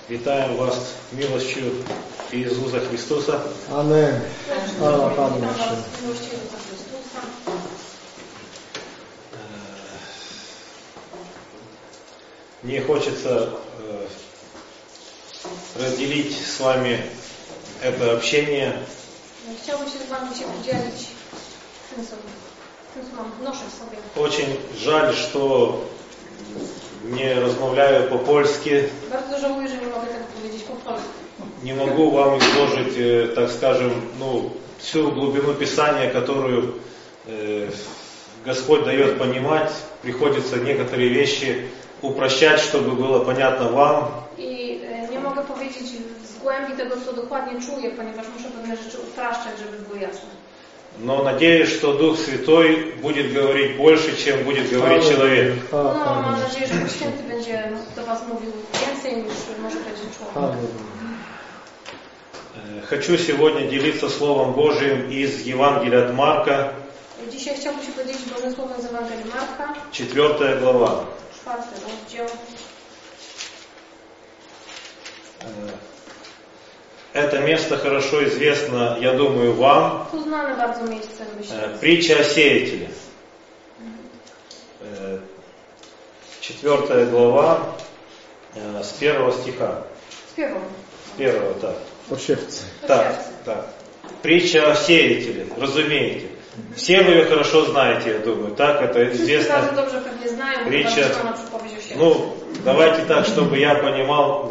Вітаємо вас милостю Ісуса Христоса. Amen. Chwała Panu naszemu. Мне хочется разделить с вами это общение. Chciałbym się z Wami dzisiaj podzielić tym, co wnoszę w sobie. Очень жаль, что не размовляю по-польски. Bardzo żałuję, że nie mogę tak powiedzieć po polsku. Не могу вам изложить, так скажем, всю глубину Писания, которую Господь дает понимать. Приходится некоторые вещи упрощать, чтобы было понятно вам. I nie mogę powiedzieć z głębi tego, co dokładnie czuję, ponieważ muszę pewne rzeczy upraszczać, żeby było jasne. Но надеюсь, что Дух Святой будет говорить больше, чем будет говорить человек. No, mam nadzieję, że Duch Święty będzie do Was mówił więcej niż może powiedzieć człowiek. Хочу сегодня делиться Словом Божьим из Евангелия от Марка. Dzisiaj chciałbym się podzielić Bożym Słowem z Ewangelii Marka. 4 глава. 4 rozdział. Это место хорошо известно, я думаю, вам. To znane bardzo miejsce, myślę. Притча о сеятеле. 4 глава, с 1 стиха. Z pierwszą. С 1, так. Posiewcy. Так. Притча о сеятеле, разумеете. Все вы ее хорошо знаете, я думаю, так? Это известно. Bardzo dobrze pewnie znają, Притча. na przypowieść o siebie. Давайте так, чтобы я понимал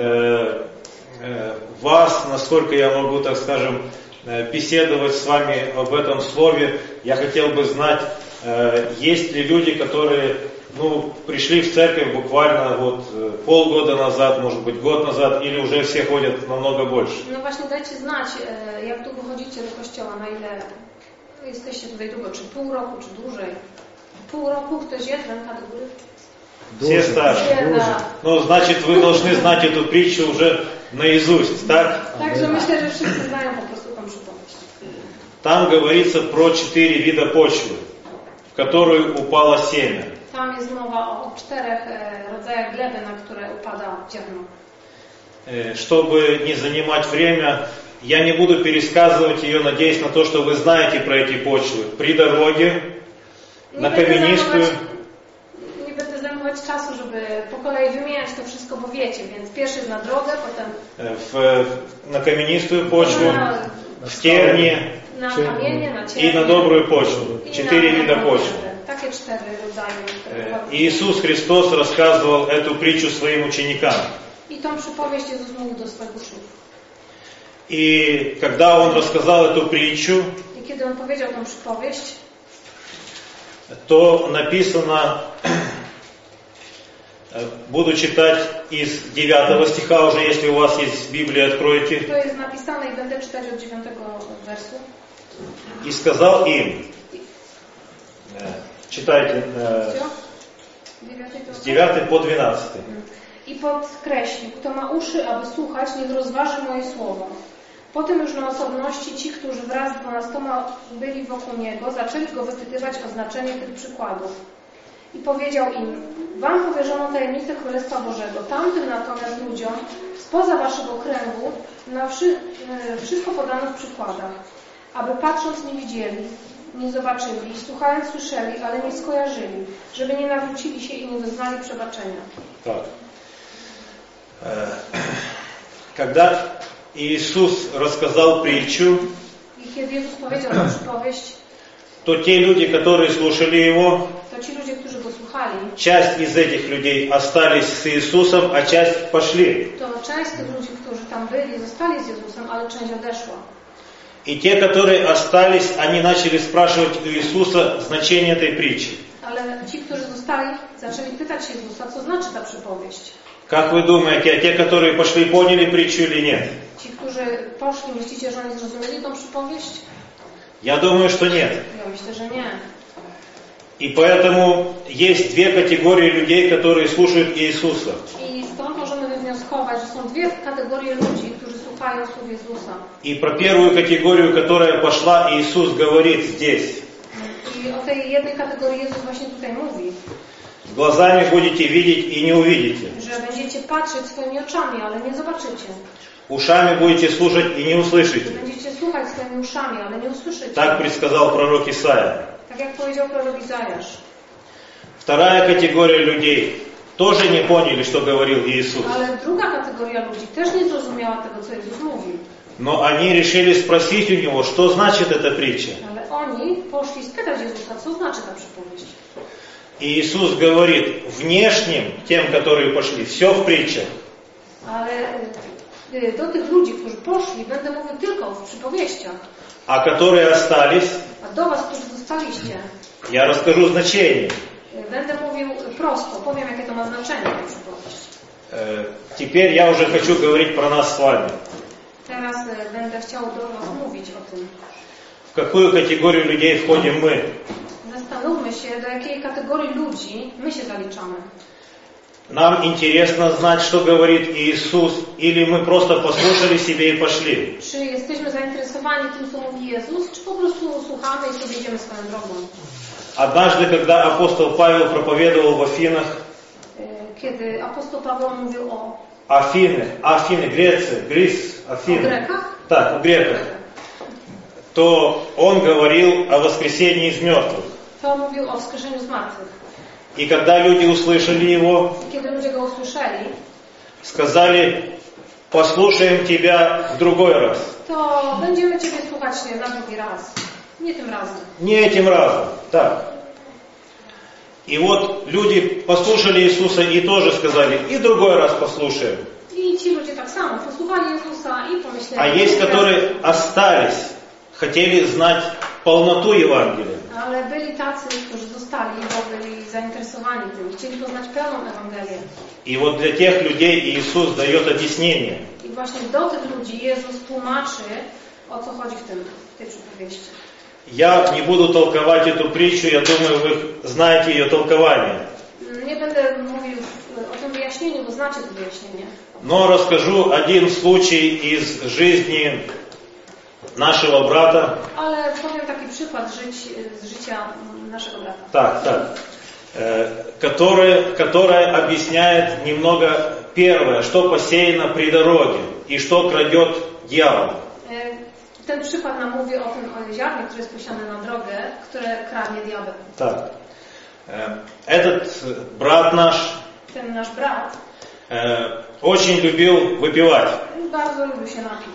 вас, насколько я могу, так скажем, беседовать с вами об этом слове. Я хотел бы знать, есть ли люди, которые пришли в церковь буквально полгода назад, может быть, год назад, или уже все ходят намного больше. No właśnie, dajcie znać, jak długo chodzicie do kościoła, na ile jesteście tutaj długo, czy pół roku, czy dłużej. Pół roku ktoś jest, ręka do góry? Все старше. Значит, вы должны знать эту притчу уже наизусть, так? Także myślę, że wszyscy znają po prostu tą przypowieść. Там говорится про 4 вида почвы, в которую упало семя. Tam jest mowa o 4 rodzajach gleby, na które upada ziarno. Чтобы не занимать время, я не буду пересказывать ее, надеясь на то, что вы знаете про эти почвы. При дороге, на каменистую. Nie będę zajmować czasu, żeby po kolei wymieniać to wszystko, bo wiecie, więc pierwszy jest na drogę, potem на каменистую почву, в тернии na kamienie, na и на добрую почву. 4 вида почвы. Takie 4 rodzaje. Иисус Христос рассказывал эту притчу своим ученикам. I tą przypowieść Jezus mówił do swoich uczniów. И когда Он рассказал эту притчу, I kiedy on powiedział tą przypowieść, то написано, буду читать из 9 стиха уже, если у вас есть Библия, откройте. To jest napisane i będę czytać od 9 wersu. И сказал им, читайте с 9 по 12. I podkreślił, kto ma uszy, aby słuchać, niech rozważy moje słowa. Potem już na osobności ci, którzy wraz z 12 byli wokół niego, zaczęli go wypytywać o znaczenie tych przykładów. I powiedział im, wam powierzono tajemnicę Królestwa Bożego, tamtym natomiast ludziom spoza waszego kręgu wszystko podano w przykładach, aby patrząc nie widzieli, nie zobaczyli, słuchając słyszeli, ale nie skojarzyli, żeby nie nawrócili się i nie doznali przebaczenia. Так. Когда Иисус рассказал притчу, I kiedy Jezus powiedział tę przypowieść, то те люди, которые слушали Его, to ci ludzie, którzy go słuchali, часть из этих людей остались с Иисусом, а часть пошли. to część z tych ludzi, którzy tam byli, zostali z Jezusem, ale część odeszła. И те, которые остались, они начали спрашивать у Иисуса значение этой притчи. Ale ci, którzy zostali, zaczęli pytać się Jezusa, co znaczy ta przypowieść. Как вы думаете, а те, которые пошли, поняли притчу или нет? Ci, którzy poszli, myślicie, że oni zrozumieli tą przypowieść? Я думаю, что нет. Ja myślę, że nie. И поэтому есть две категории людей, которые слушают Иисуса. I stąd możemy wywnioskować, że są dwie kategorie ludzi, którzy słuchają słów Jezusa. И про первую категорию, которая пошла, Иисус говорит здесь. I o tej jednej kategorii Jezus właśnie tutaj mówi. Глазами будете видеть и не увидите. Że będziecie patrzeć swoimi oczami, ale nie zobaczycie. Ушами будете слушать и не услышите. Będziecie słuchać swoimi uszami, ale nie usłyszycie. Так предсказал пророк Исаия. Tak jak powiedział prorok Izajasz. Вторая категория людей тоже не поняли, что говорил Иисус. Ale druga kategoria ludzi też nie zrozumiała tego, co Jezus mówił. Но они решили спросить у него, что значит эта притча. Ale oni poszli spytać Jezusa, co znaczy ta przypowieść. И Иисус говорит внешним, тем, которые пошли, все в притчах. Ale do tych ludzi, którzy poszli, będę mówił tylko w przypowieściach. А которые остались, A do was, którzy zostaliście, я расскажу значение. będę mówił prosto, powiem, jakie to ma znaczenie, ta przypowieść. Теперь я уже хочу говорить про нас с вами. Teraz będę chciał do was mówić o tym. В какую категорию людей входим мы? Zastanówmy się, do jakiej kategorii ludzi my się zaliczamy. Нам интересно знать, что говорит Иисус, или мы просто послушали себе и пошли? Czy jesteśmy zainteresowani tym, co mówi Jezus, czy po prostu słuchamy i sobie idziemy swoją drogą? Однажды, когда апостол Павел проповедовал в Афинах, Kiedy apostoł Paweł mówił o Афины, Греция, Афины. Греках? Так, у греков. То он говорил о воскресении из мертвых. To mówił o wskrzeszeniu z martwych. И когда люди услышали его, Kiedy ludzie go usłyszeli, сказали, послушаем тебя в другой раз. to będziemy Ciebie słuchać na drugi raz. Nie tym razem. Не этим разом, так. И вот люди послушали Иисуса и тоже сказали, и в другой раз послушаем. I ci ludzie tak samo posłuchali Jezusa i pomyśleli. А есть, которые остались, хотели знать полноту Евангелия. Ale byli tacy, którzy zostali, bo byli zainteresowani tym. Chcieli poznać pełną Ewangelię. И вот для тех людей Иисус дает объяснение. I właśnie do tych ludzi Jezus tłumaczy, o co chodzi w tej przypowieści. Я не буду толковать эту притчу, я думаю, вы знаете ее толкование. Nie będę mówił o tym wyjaśnieniu, bo znacie to wyjaśnienie. Но расскажу один случай из жизни нашего брата. Ale powiem taki przykład z życia naszego brata. Так. Которая объясняет немного первое, что посеяно при дороге и что крадет дьявол. Ten przykład nam mówi o tym ziarnie, które jest posiane na drogę, które kradnie diabeł. Так. Этот брат наш Ten nasz brat очень любил выпивать. bardzo lubił się napić.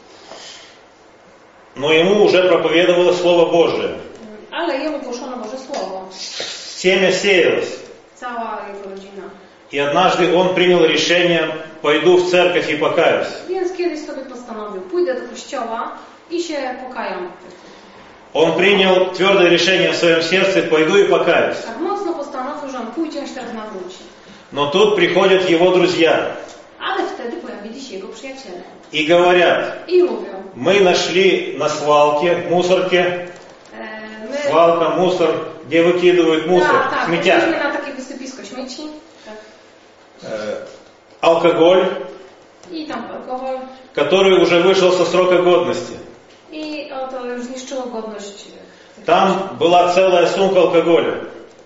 Но ему уже проповедовало Слово Божие. Ale jemu głoszono Boże Słowo. Семя сеялось. Cała jego rodzina. И однажды он принял решение, пойду в церковь и покаюсь. Więc kiedyś sobie postanowił, pójdę do kościoła i się pokajam. Он принял твердое решение в своем сердце, пойду и покаюсь. Tak mocno postanowił, że on pójdzie i się teraz nawróci. Но тут приходят его друзья Ale wtedy pojawili się jego przyjaciele. и говорят, I mówią, мы нашли на свалке, мусорке, my... свалка, мусор, где wykидывают мусор, Tak, śmieciach, poszliśmy na takie wysypisko śmieci. Tak. алкоголь, I tam alkohol. который уже вышел со срока годности. I oto już zniszczyło godność. Там была целая сумка алкоголя,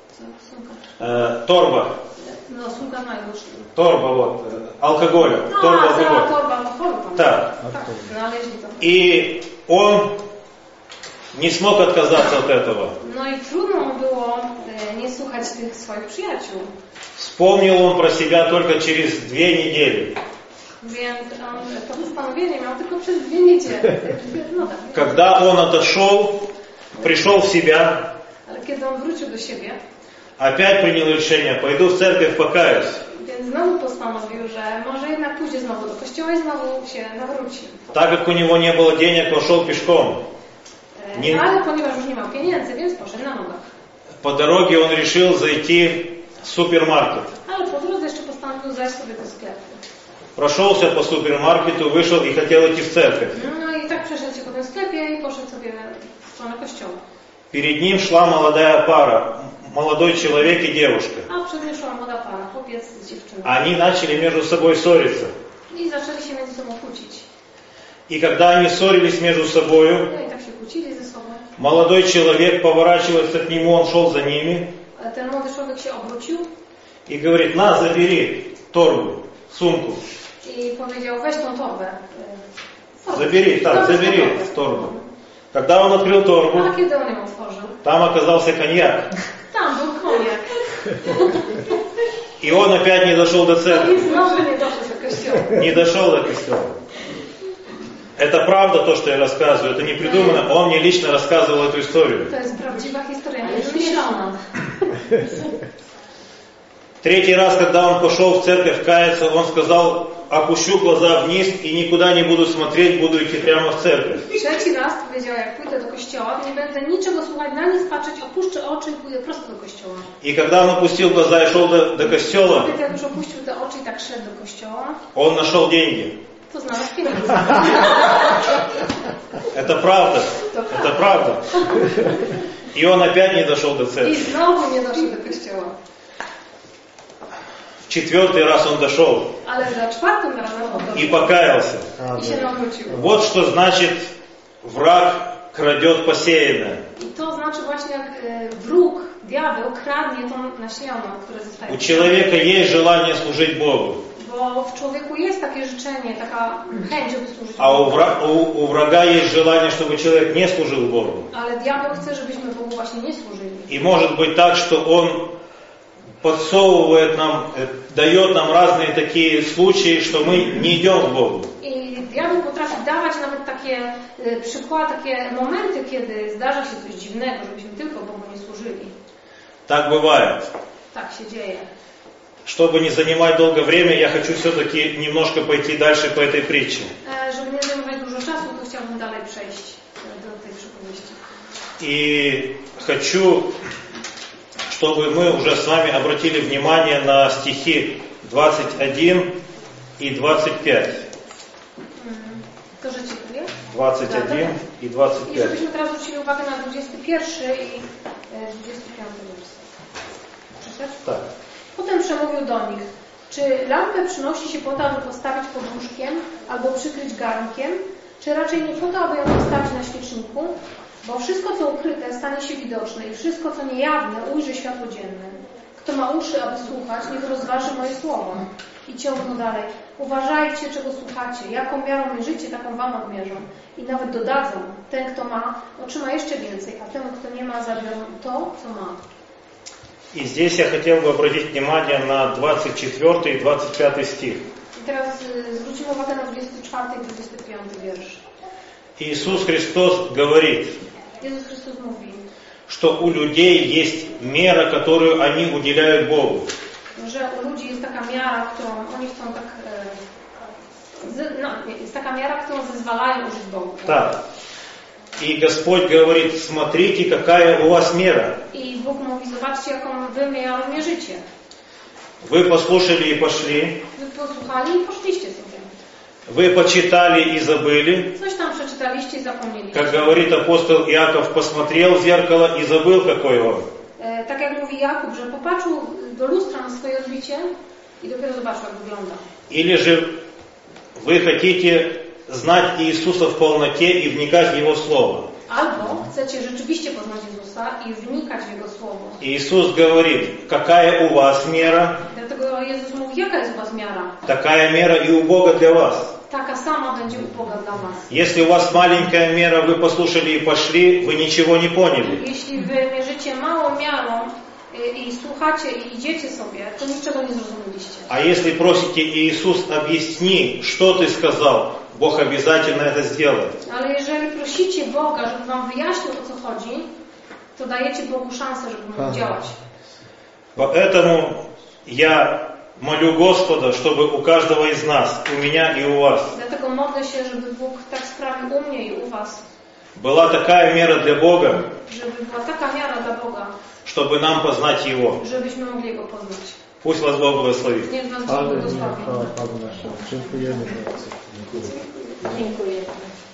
Sumka. торба, No, sumka najgorszy. торба вот, алкоголя, торба Cała алкоголя. torba alkoholu tam. Так. Tak, znaleźli to. И он не смог отказаться от этого. No i trudno mu było nie słuchać tych swoich przyjaciół. Вспомнил он про себя только через 2 недели. Więc on to postanowienie miał tylko przez 2 niedziele. No tak. Когда он отошел, пришел в себя, Ale kiedy on wrócił do siebie, опять принял решение, пойду в церковь, покаюсь. więc znowu postanowił, że może jednak pójdzie znowu do kościoła i znowu się nawróci. Так как у него не было денег, пошел пешком. No, ale ponieważ już nie miał pieniędzy, więc poszedł na nogach. По дороге он решил зайти в супермаркет. Ale po drodze jeszcze postanowił zajść sobie do sklepu. Прошелся по супермаркету, вышел и хотел идти в церковь. No i tak przeszedł się po tym sklepie i poszedł sobie w stronę kościoła. Перед ним шла молодая пара, молодой человек и девушка. A przed nim szła młoda para, chłopiec z dziewczyną. Они начали между собой ссориться. I zaczęli się między sobą kłócić. И когда они ссорились между собой, No i tak się kłócili ze sobą. молодой человек поворачивается к нему, он шел за ними. Ale ten młody człowiek się obrócił и говорит: на, забери торбу, сумку. I powiedział: weź tą torbę. Забери, так, забери торбу. Когда он открыл торбу, A kiedy on ją otworzył? там оказался коньяк. Tam był koniak. И он опять не дошел до церкви. I znowu nie doszedł do kościoła. Не дошел до костела. Это правда то, что я рассказываю, это не придумано. Он мне лично рассказывал эту историю. To jest prawdziwa historia, nie wymyślona. Третий раз, когда он пошел в церковь каяться, он сказал: опущу глаза вниз и никуда не буду смотреть, буду идти прямо в церковь. Trzeci raz powiedział: jak pójdę do kościoła, nie będę niczego słuchać, na nic patrzeć, opuszczę oczy i pójdę prosto do kościoła. И когда он опустил глаза и шел до костела, Kiedy jak już opuścił te oczy i tak szedł do kościoła, он нашел деньги. to znalazł pieniądze. Это правда. Это правда. И он опять не дошел до I церкви. znowu nie doszedł do kościoła. В четвертый раз он дошел Ale za czwartym razem on и doszedł покаялся. i się nawrócił. Вот что значит враг крадет посеянное. I to znaczy właśnie, jak wróg, diabeł kradnie tą nasionę, które zostaje. У человека есть желание служить Богу, Bo w człowieku jest takie życzenie, taka chęć, żeby służyć а Bogu. у врага есть желание, чтобы человек не служил Богу. Ale diabeł chce, żebyśmy Bogu właśnie nie służyli. И может быть так, что он подсовывает нам, дает нам разные такие случаи, что мы не идем к Богу. I diabeł potrafi dawać nawet takie przykłady, takie momenty, kiedy zdarza się coś dziwnego, żebyśmy tylko Bogu nie służyli. Так бывает. Tak się dzieje. Чтобы не занимать долгое время, я хочу все-таки немножко пойти дальше по этой притче. Żeby nie zajmować dużo czasu, to chciałbym dalej przejść do tej przypowieści. И хочу, чтобы мы уже с вами обратили внимание на стихи 21 и 25. To rzeczywiście? 21 и I 25. żebyśmy teraz zwrócili uwagę na 21 i 25 wers. Przeczytać? Так. Potem przemówił do nich: czy lampę przynosi się po to, aby postawić pod łóżkiem albo przykryć garnkiem, czy raczej nie po to, aby ją postawić na świeczniku? Bo wszystko, co ukryte, stanie się widoczne i wszystko, co niejawne, ujrzy światło dzienne. Kto ma uszy, aby słuchać, niech rozważy moje słowa. I ciągnął dalej: uważajcie, czego słuchacie. Jaką miarą mierzycie, taką wam odmierzą. I nawet dodadzą: ten, kto ma, otrzyma jeszcze więcej, a temu, kto nie ma, zabiorą to, co ma. И здесь я хотел бы обратить внимание на 24 и 25 стих. I teraz zwrócimy uwagę na 24 i 25 wiersz. Иисус Христос говорит, Jezus Chrystus mówi, что у людей есть мера, которую они уделяют Богу. że u ludzi jest taka miara, którą oni chcą tak... jest taka miara, którą zezwalają użyć Bogu. Так. И Господь говорит: смотрите, какая у вас мера. I Bóg mówi: zobaczcie, jaką wy miarą mierzycie. Вы послушали и пошли. Wy posłuchali i poszliście sobie. Вы почитали и забыли. Coś tam przeczytaliście i zapomnieliście. Как говорит апостол Иаков, посмотрел в зеркало и забыл, какой он. Tak jak mówi Jakub, że popatrzył do lustra na swoje odbicie i dopiero zobaczył, jak wygląda. Или же вы хотите знать Иисуса в полноте и вникать в Его Слово. Albo chcecie rzeczywiście poznać Jezusa i wnikać w Jego Słowo. Иисус говорит: какая у вас мера, Dlatego Jezus mówi: jaka jest u was miara? такая мера и у Бога для вас. Taka sama będzie u Boga dla was. Если у вас маленькая мера, вы послушали и пошли, вы ничего не поняли. Jeśli wy mierzycie małą miarą i słuchacie i idziecie sobie, to niczego nie zrozumieliście. А если просите: Иисус, объясни, что ты сказал, Бог обязательно это сделает. Ale jeżeli prosicie Boga, żeby wam wyjaśnił, o co chodzi, to dajecie Bogu szansę, żeby mógł działać. Поэтому я молю Господа, чтобы у каждого из нас, у меня и у вас, Dlatego modlę się, żeby Bóg tak sprawił u mnie i u was, была такая мера для Бога, żeby była taka miara dla Boga, чтобы нам познать Его. żebyśmy mogli Jego poznać. Pусть вас Бог благословит. Niech was Bóg Halleluja, błogosławi. chwała Panu naszemu. Dziękujemy bardzo. Dziękuję.